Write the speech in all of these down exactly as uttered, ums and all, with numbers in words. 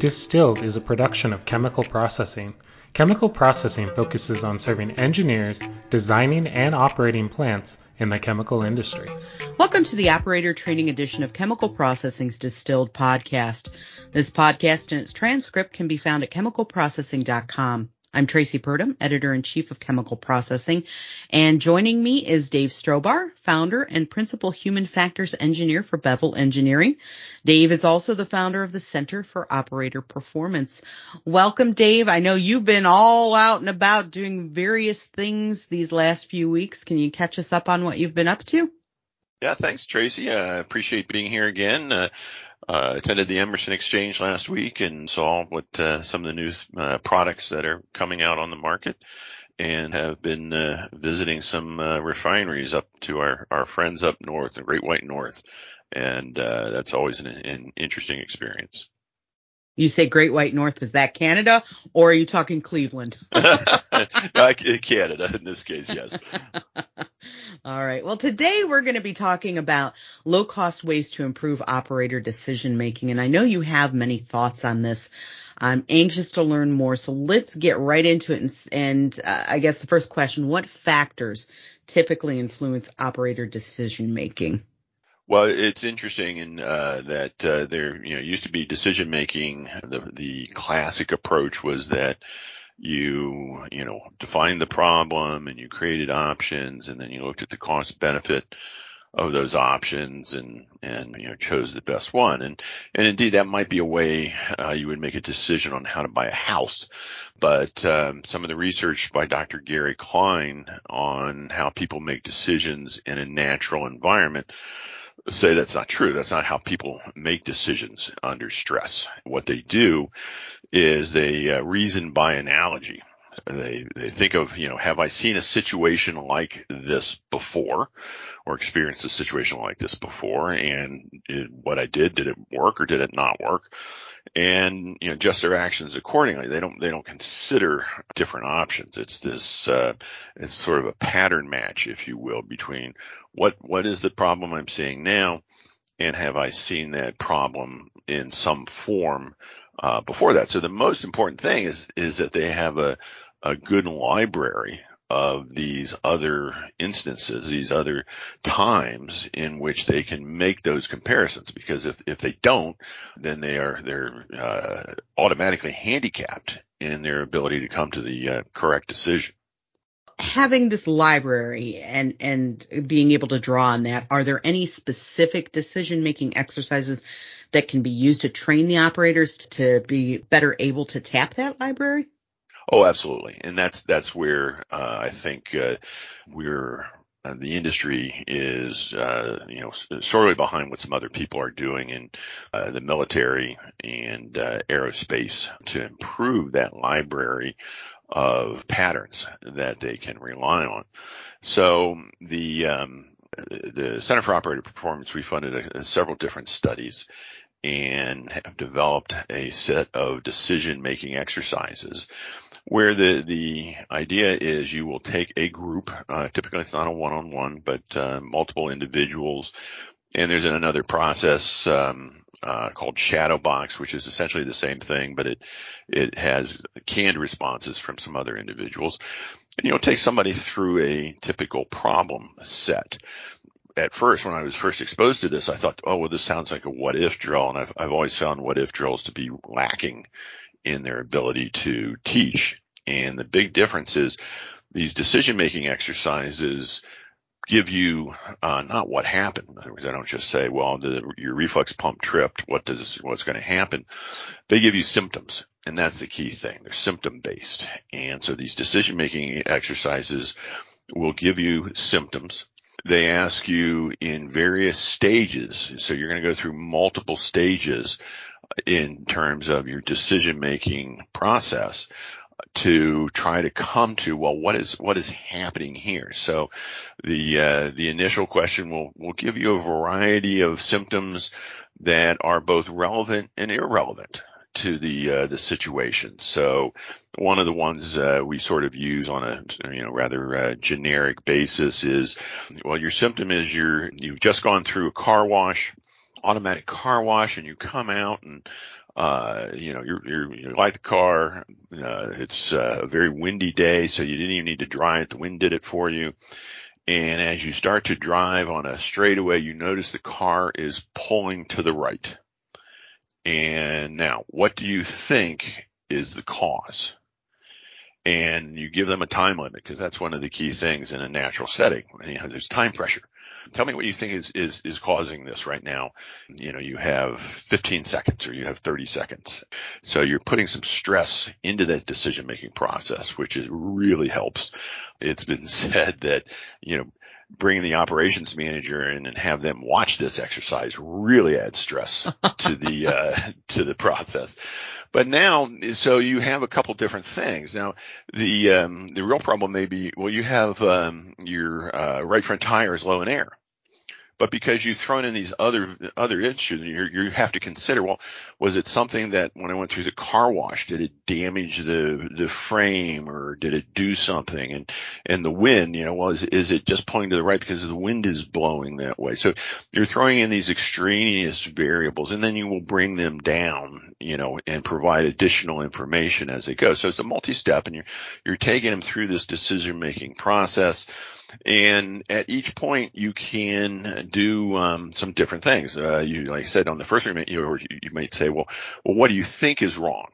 Distilled is a production of Chemical Processing. Chemical Processing focuses on serving engineers designing and operating plants in the chemical industry. Welcome to the operator training edition of Chemical Processing's Distilled podcast. This podcast and its transcript can be found at chemical processing dot com. I'm Tracy Purdom, Editor-in-Chief of Chemical Processing, and joining me is Dave Strobar, founder and principal human factors engineer for Bevel Engineering. Dave is also the founder of the Center for Operator Performance. Welcome, Dave. I know you've been all out and about doing various things these last few weeks. Can you catch us up on what you've been up to? Yeah, thanks, Tracy. I appreciate being here again. Uh, Uh, attended the Emerson Exchange last week and saw what uh, some of the new uh, products that are coming out on the market, and have been uh, visiting some uh, refineries up to our, our friends up north, the Great White North, and uh, that's always an, an interesting experience. You say Great White North, is that Canada, or are you talking Cleveland? Canada in this case, yes. All right. Well, today we're going to be talking about low-cost ways to improve operator decision-making, and I know you have many thoughts on this. I'm anxious to learn more, so let's get right into it. And, and uh, I guess the first question, what factors typically influence operator decision-making? Well, it's interesting in uh, that uh, there, you know, used to be decision making. The the classic approach was that you, you know, defined the problem and you created options, and then you looked at the cost benefit of those options and, and, you know, chose the best one. And, and indeed that might be a way uh, you would make a decision on how to buy a house. But um, some of the research by Doctor Gary Klein on how people make decisions in a natural environment say that's not true. That's not how people make decisions under stress. What they do is they uh, reason by analogy. They they think of, you know, have I seen a situation like this before, or experienced a situation like this before, and it, what I did, did it work or did it not work? And, you know, adjust their actions accordingly. They don't they don't consider different options. It's this uh, it's sort of a pattern match, if you will, between what what is the problem I'm seeing now, and have I seen that problem in some form uh, before that. So the most important thing is is that they have a a good library of these other instances, these other times in which they can make those comparisons. Because if if they don't, then they are they're uh, automatically handicapped in their ability to come to the uh, correct decision. Having this library and, and being able to draw on that, are there any specific decision-making exercises that can be used to train the operators to be better able to tap that library? Oh, absolutely. And that's, that's where, uh, I think, uh, we're, uh, the industry is, uh, you know, sorely behind what some other people are doing in, uh, the military and, uh, aerospace to improve that library of patterns that they can rely on. So the, um, the Center for Operator Performance, we funded a, a several different studies and have developed a set of decision-making exercises where the, the idea is you will take a group, uh, typically it's not a one-on-one, but uh, multiple individuals, and there's another process um, uh, called Shadowbox, which is essentially the same thing, but it it has canned responses from some other individuals. And you'll take somebody through a typical problem set. At first, when I was first exposed to this, I thought, oh, well, this sounds like a what-if drill, and I've I've always found what-if drills to be lacking in their ability to teach. And the big difference is these decision-making exercises give you uh, not what happened. In other words, I don't just say, well, the, your reflex pump tripped. What does what's going to happen? They give you symptoms, and that's the key thing. They're symptom-based. And so these decision-making exercises will give you symptoms. They ask you in various stages. So you're going to go through multiple stages in terms of your decision-making process to try to come to, well, what is what is happening here? So the uh, the initial question will will give you a variety of symptoms that are both relevant and irrelevant to the uh, the situation. So one of the ones uh, we sort of use on a you know rather uh, generic basis is, well, your symptom is you're you've just gone through a car wash, automatic car wash, and you come out and Uh, you know, you're, you're, you light the car. Uh, it's uh, a very windy day, so you didn't even need to dry it. The wind did it for you. And as you start to drive on a straightaway, you notice the car is pulling to the right. And now, what do you think is the cause? And you give them a time limit, because that's one of the key things in a natural setting. You know, there's time pressure. Tell me what you think is, is, is causing this right now. You know, you have fifteen seconds or you have thirty seconds. So you're putting some stress into that decision-making process, which is, really helps. It's been said that, you know, bringing the operations manager in and have them watch this exercise really adds stress to the, uh, to the process. But now, so you have a couple different things. Now, the, um, the real problem may be, well, you have, um, your, uh, right front tire is low in air. But because you've thrown in these other other issues, you you have to consider, well, was it something that when I went through the car wash, did it damage the the frame, or did it do something? And and the wind, you know, well, is, is it just pulling to the right because the wind is blowing that way? So you're throwing in these extraneous variables, and then you will bring them down, you know, and provide additional information as they go. So it's a multi-step, and you're you're taking them through this decision-making process. And at each point, you can do um, some different things. Uh, you, like I said, on the first one, you, you might say, well, well, what do you think is wrong?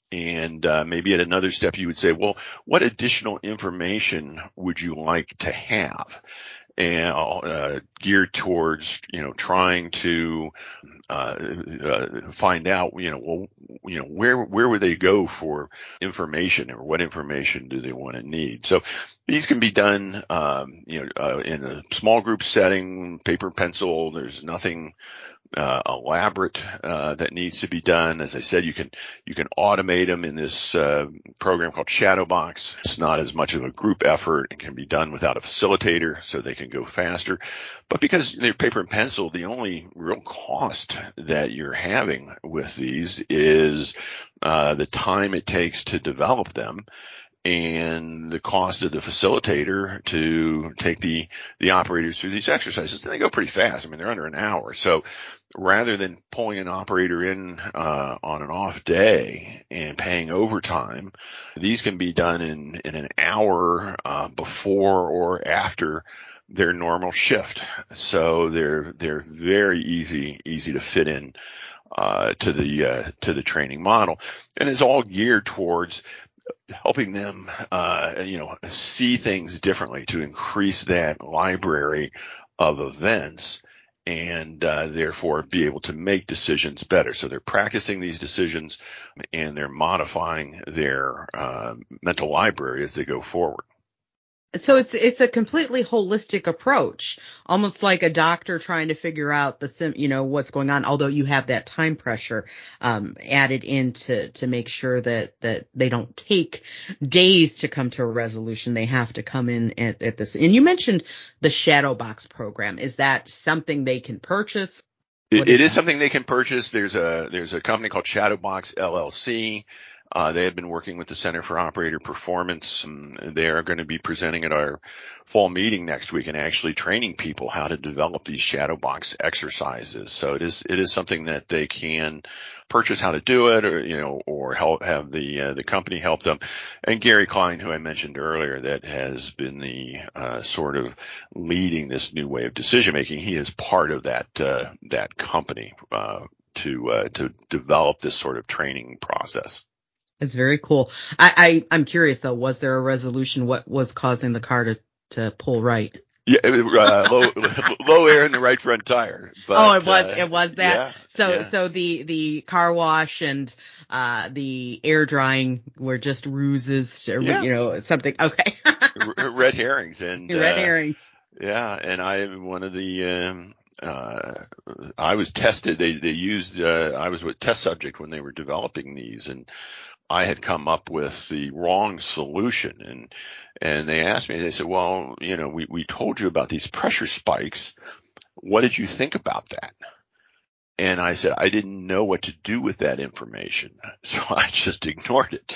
And uh, maybe at another step, you would say, well, what additional information would you like to have? And uh, geared towards, you know, trying to uh, uh, find out, you know, well, you know, where where would they go for information, or what information do they want to need? So these can be done, um, you know, uh, in a small group setting, paper and pencil. There's nothing Uh, elaborate uh, that needs to be done. As I said, you can you can automate them in this uh, program called Shadowbox. It's not as much of a group effort. It can be done without a facilitator, so they can go faster. But because they're paper and pencil, the only real cost that you're having with these is uh, the time it takes to develop them, and the cost of the facilitator to take the, the operators through these exercises. And they go pretty fast. I mean, they're under an hour. So rather than pulling an operator in, uh, on an off day and paying overtime, these can be done in, in an hour, uh, before or after their normal shift. So they're, they're very easy, easy to fit in, uh, to the, uh, to the training model. And it's all geared towards helping them, uh, you know, see things differently, to increase that library of events, and uh, therefore be able to make decisions better. So they're practicing these decisions, and they're modifying their uh, mental library as they go forward. So it's it's a completely holistic approach, almost like a doctor trying to figure out the sim, you know, what's going on. Although you have that time pressure um, added in to to make sure that that they don't take days to come to a resolution. They have to come in at, at this. And you mentioned the Shadowbox program. Is that something they can purchase? It, it is something they can purchase. There's a there's a company called Shadowbox L L C. Uh, they have been working with the Center for Operator Performance. And they are going to be presenting at our fall meeting next week and actually training people how to develop these Shadowbox exercises. So it is it is something that they can purchase how to do it, or you know, or help have the uh, the company help them. And Gary Klein, who I mentioned earlier, that has been the uh, sort of leading this new way of decision making. He is part of that uh, that company uh, to uh, to develop this sort of training process. It's very cool. I, I, I'm curious though, was there a resolution? What was causing the car to, to pull right? Yeah, uh, low, low air in the right front tire. But, oh, it was, uh, it was that. Yeah, so, yeah. so the, the car wash and, uh, the air drying were just ruses, or, Yeah. you know, something. Okay. Red herrings and, Red uh, herrings. Yeah. And I am one of the, um, uh, I was tested. They, they used, uh, I was a test subject when they were developing these, and I had come up with the wrong solution. And, and they asked me, they said, well, you know, we, we told you about these pressure spikes. What did you think about that? And I said, I didn't know what to do with that information, so I just ignored it.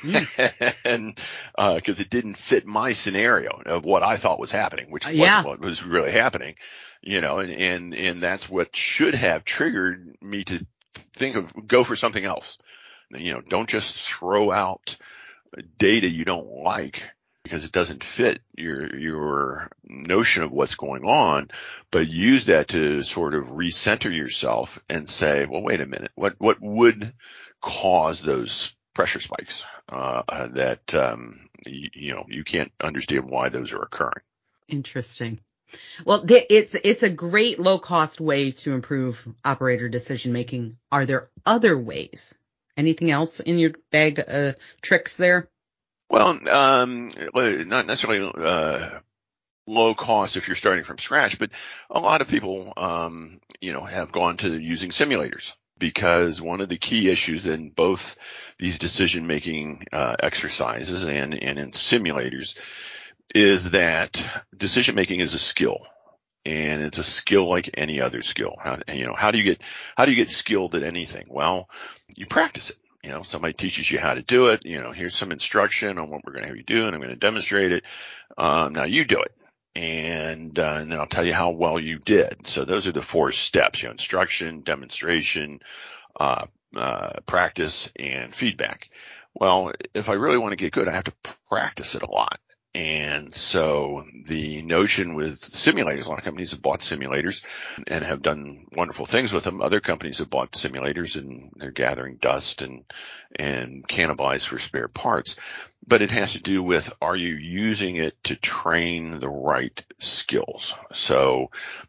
Mm. and, uh, cause it didn't fit my scenario of what I thought was happening, which wasn't yeah. what was really happening, you know, and, and, and that's what should have triggered me to think of, go for something else. You know, don't just throw out data you don't like because it doesn't fit your, your notion of what's going on, but use that to sort of recenter yourself and say, well, wait a minute, what, what would cause those pressure spikes, uh, that, um, you, you know, you can't understand why those are occurring. Interesting. Well, th- it's it's a great low-cost way to improve operator decision-making. Are there other ways? Anything else in your bag of tricks there? Well, um, not necessarily uh, low cost if you're starting from scratch, but a lot of people, um, you know, have gone to using simulators, because one of the key issues in both these decision-making uh, exercises and, and in simulators is that decision-making is a skill. And it's a skill like any other skill. How, you know, how do you get, how do you get skilled at anything? Well, you practice it. You know, somebody teaches you how to do it. You know, here's some instruction on what we're going to have you do, and I'm going to demonstrate it. Um, now you do it. And, uh, and then I'll tell you how well you did. So those are the four steps, you know, instruction, demonstration, uh, uh, practice, and feedback. Well, if I really want to get good, I have to practice it a lot. And so the notion with simulators, a lot of companies have bought simulators and have done wonderful things with them. Other companies have bought simulators and they're gathering dust and, and cannibalize for spare parts. But it has to do with, are you using it to train the right skills? So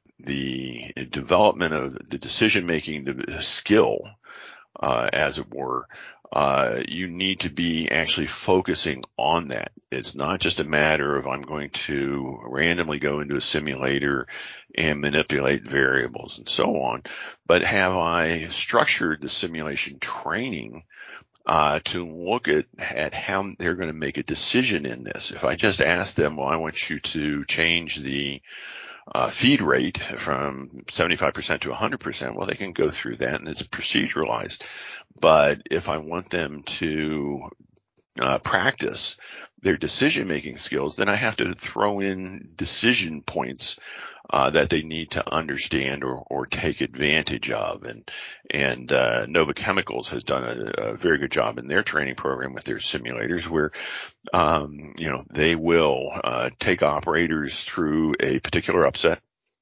the development of the decision-making skill, uh, as it were, Uh, you need to be actually focusing on that. It's not just a matter of I'm going to randomly go into a simulator and manipulate variables and so on, but have I structured the simulation training uh, to look at, at how they're going to make a decision in this. If I just ask them, well, I want you to change the Uh, feed rate from seventy-five percent to one hundred percent, well, they can go through that and it's proceduralized. But if I want them to uh, practice their decision-making skills, then I have to throw in decision points uh, that they need to understand or, or take advantage of. And, and, uh, Nova Chemicals has done a, a very good job in their training program with their simulators where, um, you know, they will, uh, take operators through a particular upset.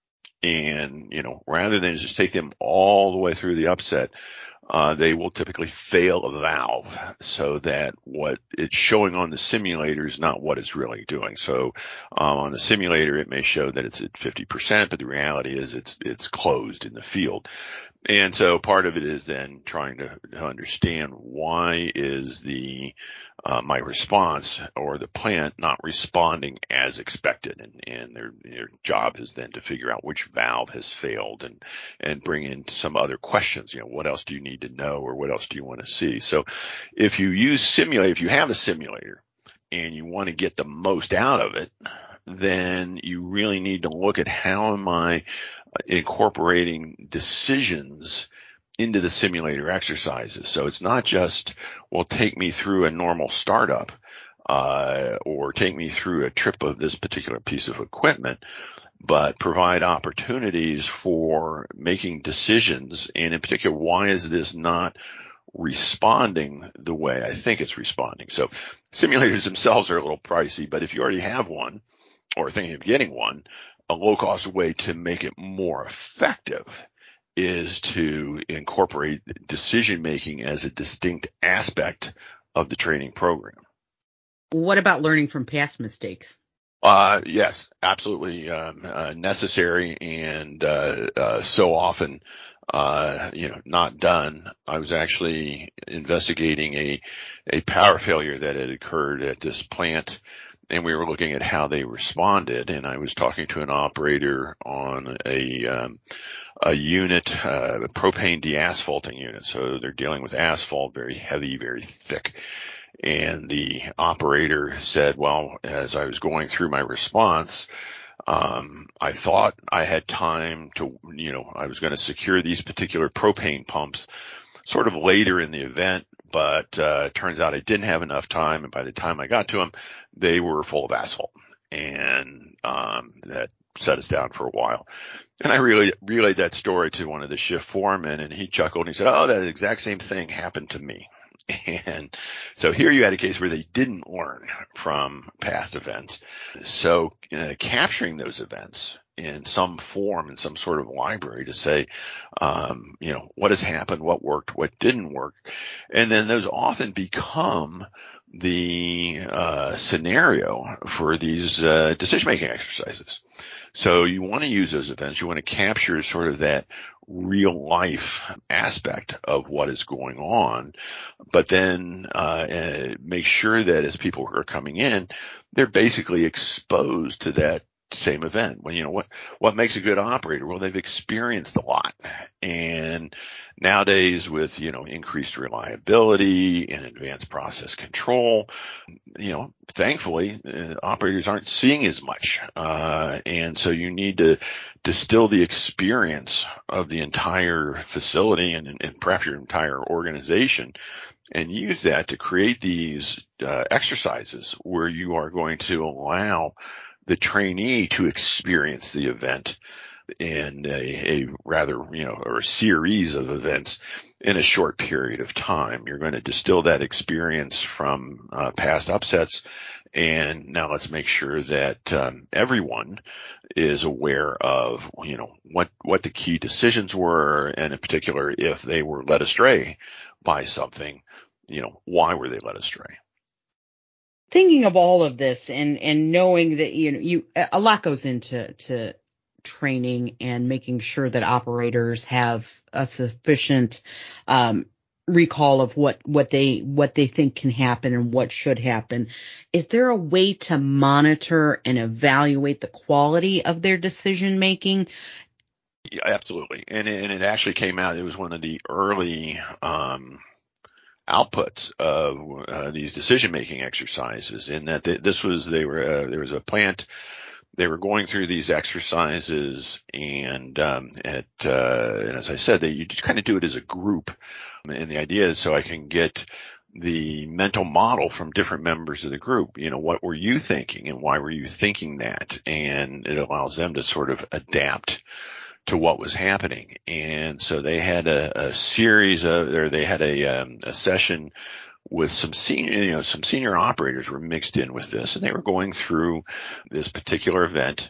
And, you know, rather than just take them all the way through the upset, uh, they will typically fail a valve so that what it's showing on the simulator is not what it's really doing. So, um, on the simulator, it may show that it's at fifty percent, but the reality is it's, it's closed in the field. And so part of it is then trying to, to understand why is the, uh, my response or the plant not responding as expected. And, and their, their job is then to figure out which valve has failed and, and bring in some other questions. You know, what else do you need to know or what else do you want to see? So if you use simulator, if you have a simulator and you want to get the most out of it, then you really need to look at how am I incorporating decisions into the simulator exercises. So it's not just, well, take me through a normal startup, uh, or take me through a trip of this particular piece of equipment, but provide opportunities for making decisions. And in particular, why is this not responding the way I think it's responding? So simulators themselves are a little pricey, but if you already have one or thinking of getting one, a low-cost way to make it more effective is to incorporate decision-making as a distinct aspect of the training program. What about learning from past mistakes? Uh, yes, absolutely um, uh, necessary and uh, uh, so often, uh, you know, not done. I was actually investigating a a power failure that had occurred at this plant, and we were looking at how they responded. And I was talking to an operator on a um, a unit, uh, a propane deasphalting unit. So they're dealing with asphalt, very heavy, very thick. And the operator said, well, as I was going through my response, um, I thought I had time to, you know, I was going to secure these particular propane pumps sort of later in the event, but uh, it turns out I didn't have enough time. And by the time I got to them, they were full of asphalt. And um, that set us down for a while. And I really relayed that story to one of the shift foremen, and he chuckled and he said, "Oh, that exact same thing happened to me." And so here you had a case where they didn't learn from past events. So uh, capturing those events in some form, in some sort of library to say, um, you know, what has happened, what worked, what didn't work. And then those often become the uh, scenario for these uh, decision-making exercises. So you want to use those events. You want to capture sort of that real life aspect of what is going on, but then uh, uh, make sure that as people are coming in, they're basically exposed to that same event. Well, you know, what, what makes a good operator? Well, they've experienced a lot. And nowadays with, you know, increased reliability and advanced process control, you know, thankfully, uh, operators aren't seeing as much. Uh, and so you need to distill the experience of the entire facility and, and perhaps your entire organization and use that to create these uh, exercises where you are going to allow the trainee to experience the event in a, a rather, you know, or a series of events in a short period of time. You're going to distill that experience from uh, past upsets. And now let's make sure that um, everyone is aware of, you know, what, what the key decisions were. And in particular, if they were led astray by something, you know, why were they led astray? Thinking of all of this and, and knowing that, you know, you, a lot goes into, to training and making sure that operators have a sufficient, um, recall of what, what they, what they think can happen and what should happen. Is there a way to monitor and evaluate the quality of their decision making? Yeah, absolutely. And, and it actually came out, it was one of the early, um, outputs of uh, these decision-making exercises in that th- this was, they were, uh, there was a plant, they were going through these exercises and, um, at, uh, and as I said, they, you just kind of do it as a group. And the idea is so I can get the mental model from different members of the group. You know, what were you thinking and why were you thinking that? And it allows them to sort of adapt to what was happening. And so they had a, a series of, or they had a, um, a session with some senior, you know, some senior operators were mixed in with this, and they were going through this particular event,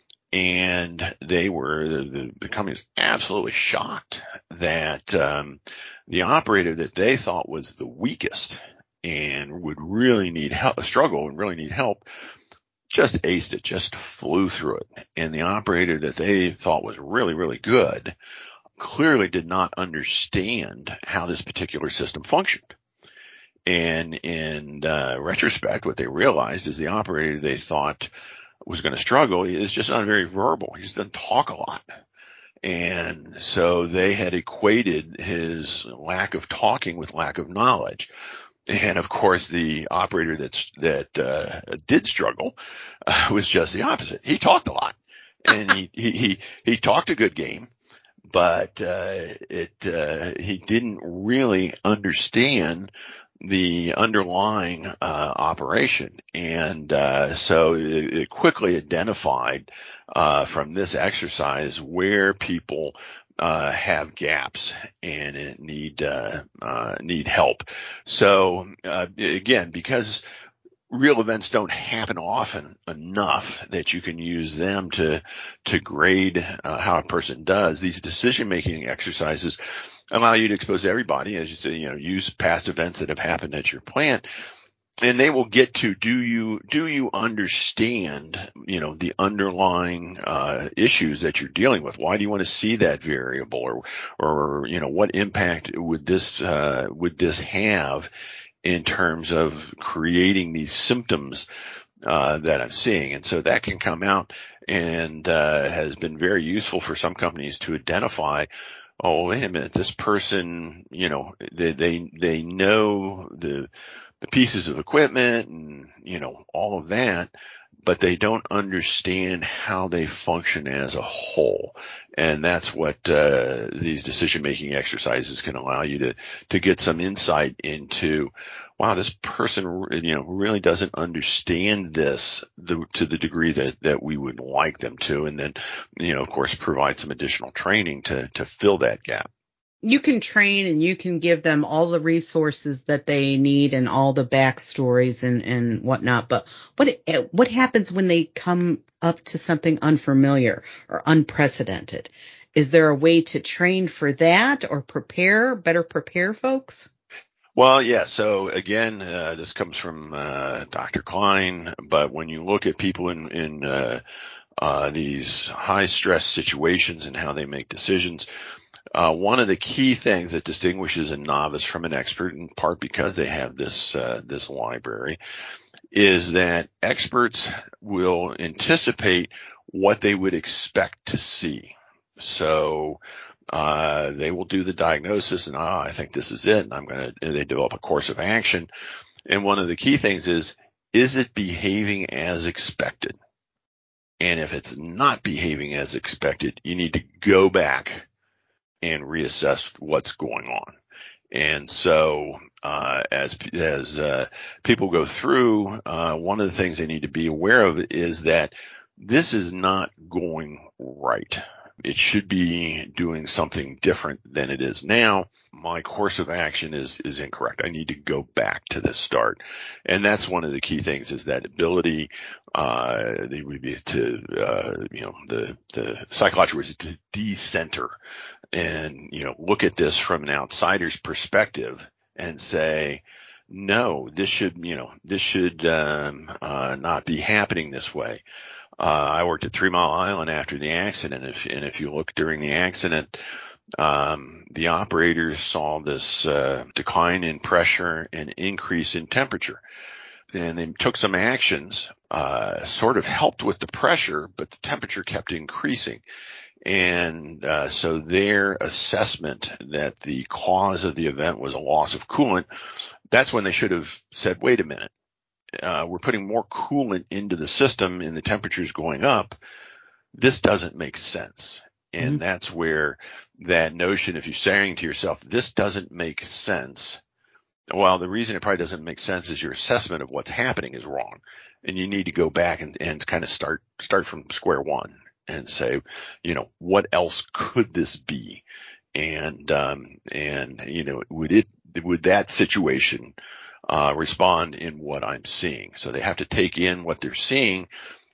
and they were, the, the company was absolutely shocked that, um, the operator that they thought was the weakest and would really need help, struggle and really need help, just aced it, just flew through it. And the operator that they thought was really, really good clearly did not understand how this particular system functioned. And in uh, retrospect, what they realized is the operator they thought was going to struggle is just not very verbal. He just doesn't talk a lot. And so they had equated his lack of talking with lack of knowledge. And of course, the operator that's, that, uh, did struggle, uh, was just the opposite. He talked a lot and he, he, he, he talked a good game, but, uh, it, uh, he didn't really understand the underlying, uh, operation. And, uh, so it, it quickly identified, uh, from this exercise where people, uh, have gaps and need, uh, uh, need help. So, uh, again, because real events don't happen often enough that you can use them to, to grade uh, how a person does, these decision-making exercises allow you to expose everybody, as you say, you know, use past events that have happened at your plant. And they will get to, do you, do you understand, you know, the underlying, uh, issues that you're dealing with? Why do you want to see that variable, or, or, you know, what impact would this, uh, would this have in terms of creating these symptoms, uh, that I'm seeing? And so that can come out and, uh, has been very useful for some companies to identify, oh, wait a minute, this person, you know, they, they, they know the, the pieces of equipment and, you know, all of that, but they don't understand how they function as a whole. And that's what uh, these decision-making exercises can allow you to to get some insight into. Wow, this person, you know, really doesn't understand this the, to the degree that, that we would like them to. And then, you know, of course, provide some additional training to, to fill that gap. You can train and you can give them all the resources that they need and all the backstories and, and whatnot. But what, what happens when they come up to something unfamiliar or unprecedented? Is there a way to train for that or prepare, better prepare folks? Well, yeah. So again, uh, this comes from uh, Doctor Klein. But when you look at people in, in uh, uh, these high stress situations and how they make decisions, uh, one of the key things that distinguishes a novice from an expert, in part because they have this uh, this library, is that experts will anticipate what they would expect to see. So Uh, they will do the diagnosis and, ah, I think this is it. And I'm going to, they develop a course of action. And one of the key things is, is it behaving as expected? And if it's not behaving as expected, you need to go back and reassess what's going on. And so, uh, as, as, uh, people go through, uh, one of the things they need to be aware of is that this is not going right. It should be doing something different than it is now. My course of action is, is incorrect. I need to go back to the start. And that's one of the key things, is that ability, uh, they would be to, uh, you know, the, the psychological was to decenter and, you know, look at this from an outsider's perspective and say, no, this should, you know, this should, um, uh, not be happening this way. Uh, I worked at Three Mile Island after the accident. If, and if you look during the accident, um, the operators saw this, uh, decline in pressure and increase in temperature. And they took some actions, uh, sort of helped with the pressure, but the temperature kept increasing. And, uh, so their assessment that the cause of the event was a loss of coolant, that's when they should have said, wait a minute. Uh, we're putting more coolant into the system and the temperature's going up. This doesn't make sense. And mm-hmm. that's where that notion, if you're saying to yourself, this doesn't make sense, well, the reason it probably doesn't make sense is your assessment of what's happening is wrong. And you need to go back and, and kind of start, start from square one and say, you know, what else could this be? And, um, and, you know, would it, would that situation Uh, respond in what I'm seeing? So they have to take in what they're seeing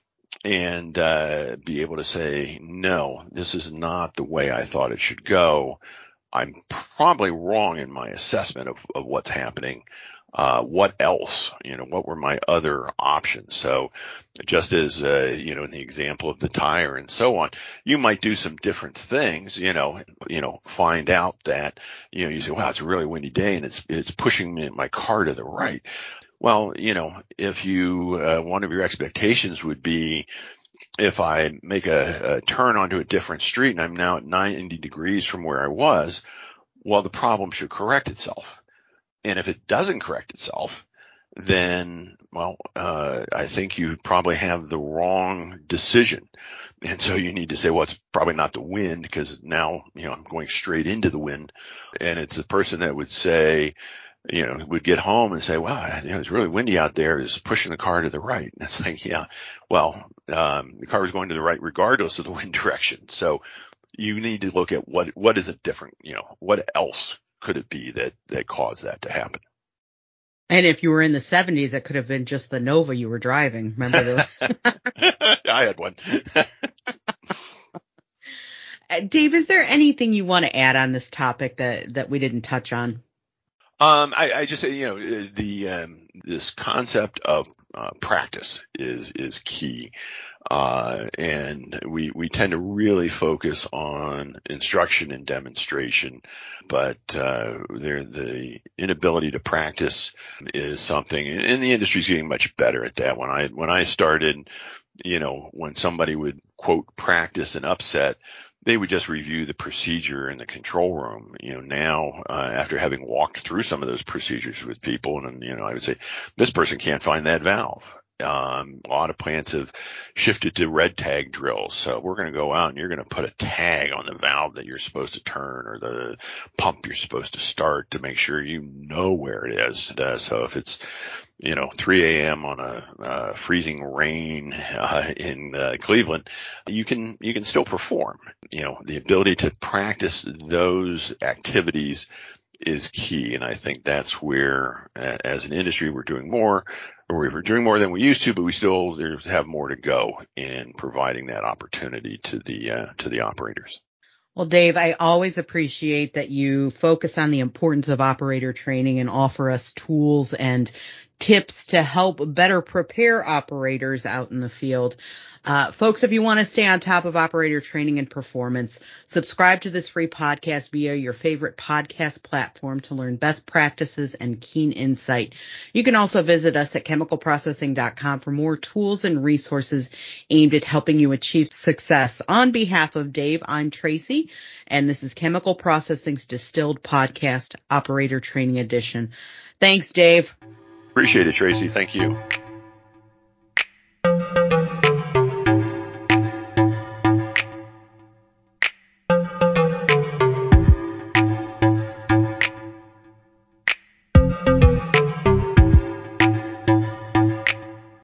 and uh, be able to say, no, this is not the way I thought it should go. I'm probably wrong in my assessment of, of what's happening. Uh, what else? You know, what were my other options? So just as, uh, you know, in the example of the tire and so on, you might do some different things, you know, you know, find out that, you know, you say, wow, it's a really windy day and it's, it's pushing me, my car to the right. Well, you know, if you, uh, one of your expectations would be, if I make a, a turn onto a different street and I'm now at ninety degrees from where I was, well, the problem should correct itself. And if it doesn't correct itself, then, well, uh, I think you probably have the wrong decision. And so you need to say, well, it's probably not the wind, because now, you know, I'm going straight into the wind. And it's the person that would say, you know, would get home and say, wow, you know, it's really windy out there, is pushing the car to the right. And it's like, yeah, well, um, the car was going to the right regardless of the wind direction. So you need to look at what, what is it different, you know, what else could it be that, that caused that to happen? And if you were in the seventies, it could have been just the Nova you were driving. Remember those? I had one. Dave, is there anything you want to add on this topic that, that we didn't touch on? Um, I, I just say, you know, the, um, this concept of, uh, practice is, is key. Uh, and we, we tend to really focus on instruction and demonstration, but, uh, there, the inability to practice is something, and the industry's getting much better at that. When I, when I started, you know, when somebody would quote practice an upset, they would just review the procedure in the control room. You know, now, uh, after having walked through some of those procedures with people, and, you know, I would say, this person can't find that valve. Um, a lot of plants have shifted to red tag drills. So we're going to go out and you're going to put a tag on the valve that you're supposed to turn or the pump you're supposed to start to make sure you know where it is. Uh, so if it's, you know, three a.m. on a uh, freezing rain uh, in uh, Cleveland, you can you can still perform. You know, the ability to practice those activities is key. And I think that's where, uh, as an industry, we're doing more, or we're doing more than we used to, but we still have more to go in providing that opportunity to the uh, to the operators. Well, Dave, I always appreciate that you focus on the importance of operator training and offer us tools and tips to help better prepare operators out in the field. Uh, folks, if you want to stay on top of operator training and performance, subscribe to this free podcast via your favorite podcast platform to learn best practices and keen insight. You can also visit us at chemical processing dot com for more tools and resources aimed at helping you achieve success. On behalf of Dave, I'm Tracy, and this is Chemical Processing's Distilled Podcast, Operator Training Edition. Thanks, Dave. Appreciate it, Tracy. Thank you.